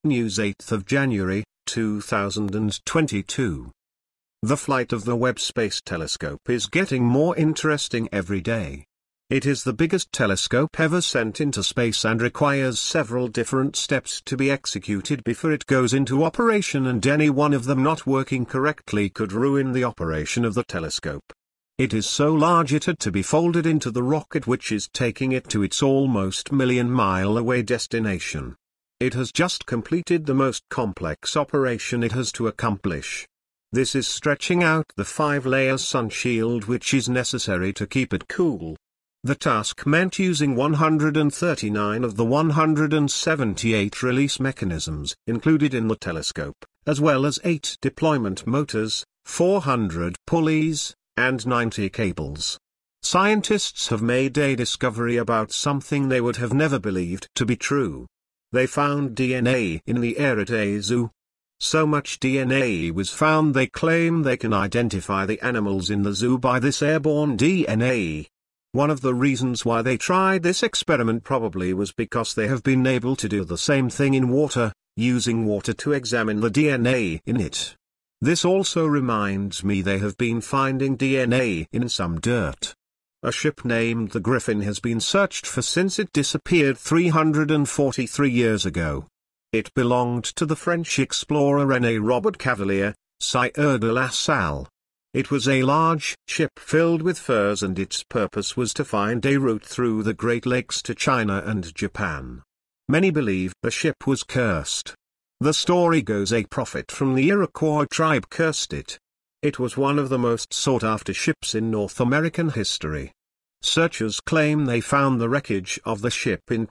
News 8th of January, 2022. The flight of the Webb Space Telescope is getting more interesting every day. It is the biggest telescope ever sent into space and requires several different steps to be executed before it goes into operation, and any one of them not working correctly could ruin the operation of the telescope. It is so large it had to be folded into the rocket which is taking it to its almost million-mile-away destination. It has just completed the most complex operation it has to accomplish. This is stretching out the 5-layer sun shield which is necessary to keep it cool. The task meant using 139 of the 178 release mechanisms included in the telescope, as well as 8 deployment motors, 400 pulleys, and 90 cables. Scientists have made a discovery about something they would have never believed to be true. They found DNA in the air at a zoo. So much DNA was found they claim they can identify the animals in the zoo by this airborne DNA. One of the reasons why they tried this experiment probably was because they have been able to do the same thing in water, using water to examine the DNA in it. This also reminds me they have been finding DNA in some dirt. A ship named the Griffin has been searched for since it disappeared 343 years ago. It belonged to the French explorer René Robert Cavelier, Sieur de la Salle. It was a large ship filled with furs, and its purpose was to find a route through the Great Lakes to China and Japan. Many believe the ship was cursed. The story goes a prophet from the Iroquois tribe cursed it. It was one of the most sought-after ships in North American history. Searchers claim they found the wreckage of the ship in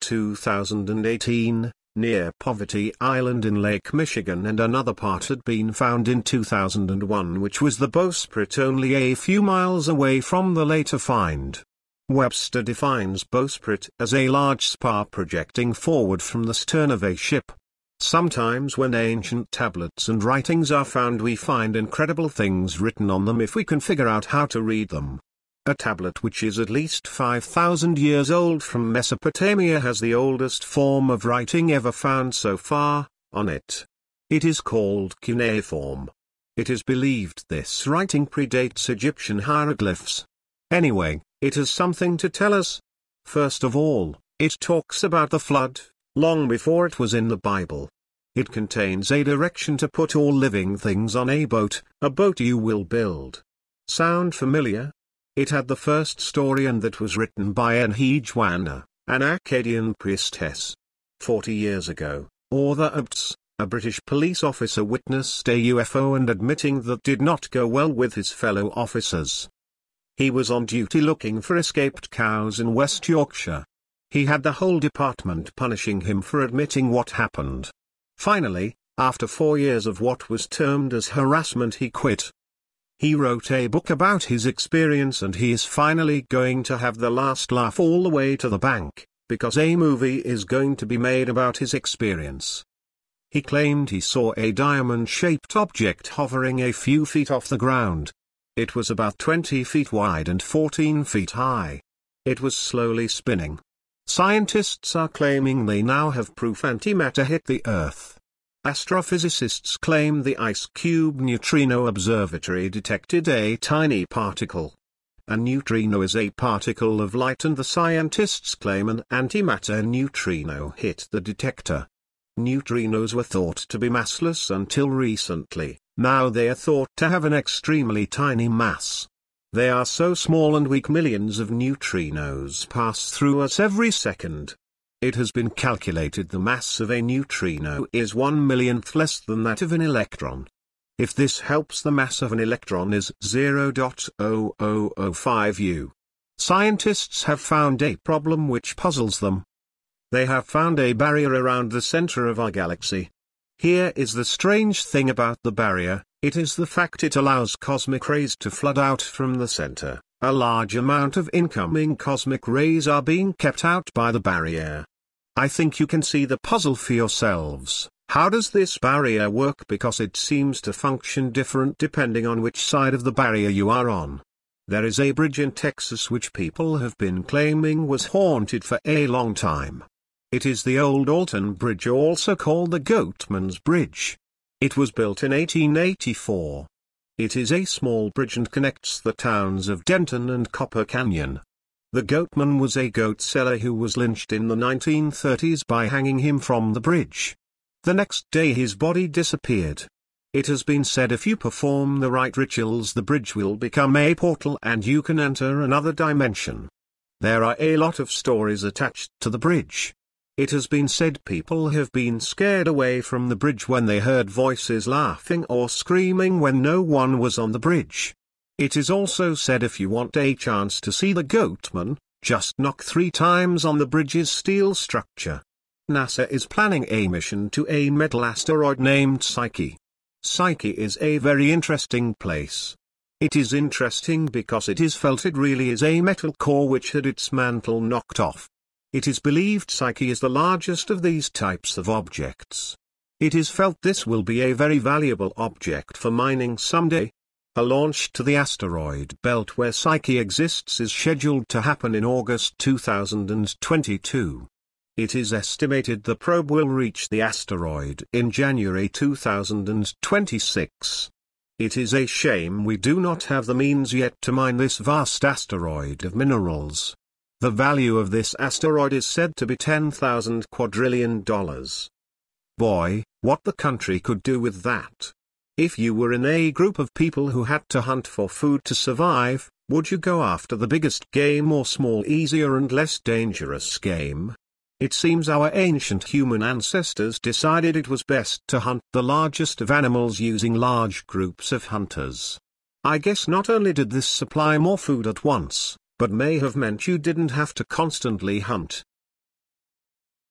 2018, near Poverty Island in Lake Michigan, and another part had been found in 2001 which was the bowsprit only a few miles away from the later find. Webster defines bowsprit as a large spar projecting forward from the stern of a ship. Sometimes when ancient tablets and writings are found, we find incredible things written on them if we can figure out how to read them. A tablet which is at least 5,000 years old from Mesopotamia has the oldest form of writing ever found so far on it. It is called cuneiform. It is believed this writing predates Egyptian hieroglyphs. Anyway, it has something to tell us. First of all, it talks about the flood, long before it was in the Bible. It contains a direction to put all living things on a boat you will build. Sound familiar? It had the first story, and that was written by Enheduanna, an Akkadian priestess. 40 years ago, Arthur Abbotts, a British police officer, witnessed a UFO and admitting that did not go well with his fellow officers. He was on duty looking for escaped cows in West Yorkshire. He had the whole department punishing him for admitting what happened. Finally, after 4 years of what was termed as harassment, he quit. He wrote a book about his experience, and he is finally going to have the last laugh all the way to the bank, because a movie is going to be made about his experience. He claimed he saw a diamond-shaped object hovering a few feet off the ground. It was about 20 feet wide and 14 feet high. It was slowly spinning. Scientists are claiming they now have proof antimatter hit the Earth. Astrophysicists claim the IceCube Neutrino Observatory detected a tiny particle. A neutrino is a particle of light, and the scientists claim an antimatter neutrino hit the detector. Neutrinos were thought to be massless until recently. Now they are thought to have an extremely tiny mass. They are so small and weak millions of neutrinos pass through us every second. It has been calculated the mass of a neutrino is 1/1,000,000th less than that of an electron. If this helps, the mass of an electron is 0.0005 U. Scientists have found a problem which puzzles them. They have found a barrier around the center of our galaxy. Here is the strange thing about the barrier: it is the fact it allows cosmic rays to flood out from the center. A large amount of incoming cosmic rays are being kept out by the barrier. I think you can see the puzzle for yourselves. How does this barrier work? Because it seems to function different depending on which side of the barrier you are on. There is a bridge in Texas which people have been claiming was haunted for a long time. It is the old Alton Bridge, also called the Goatman's Bridge. It was built in 1884. It is a small bridge and connects the towns of Denton and Copper Canyon. The goatman was a goat seller who was lynched in the 1930s by hanging him from the bridge. The next day his body disappeared. It has been said if you perform the right rituals, the bridge will become a portal and you can enter another dimension. There are a lot of stories attached to the bridge. It has been said people have been scared away from the bridge when they heard voices laughing or screaming when no one was on the bridge. It is also said if you want a chance to see the goatman, just knock 3 times on the bridge's steel structure. NASA is planning a mission to a metal asteroid named Psyche. Psyche is a very interesting place. It is interesting because it is felt it really is a metal core which had its mantle knocked off. It is believed Psyche is the largest of these types of objects. It is felt this will be a very valuable object for mining someday. A launch to the asteroid belt where Psyche exists is scheduled to happen in August 2022. It is estimated the probe will reach the asteroid in January 2026. It is a shame we do not have the means yet to mine this vast asteroid of minerals. The value of this asteroid is said to be $10,000 quadrillion. Boy, what the country could do with that. If you were in a group of people who had to hunt for food to survive, would you go after the biggest game or small, easier and less dangerous game? It seems our ancient human ancestors decided it was best to hunt the largest of animals using large groups of hunters. I guess not only did this supply more food at once, but may have meant you didn't have to constantly hunt.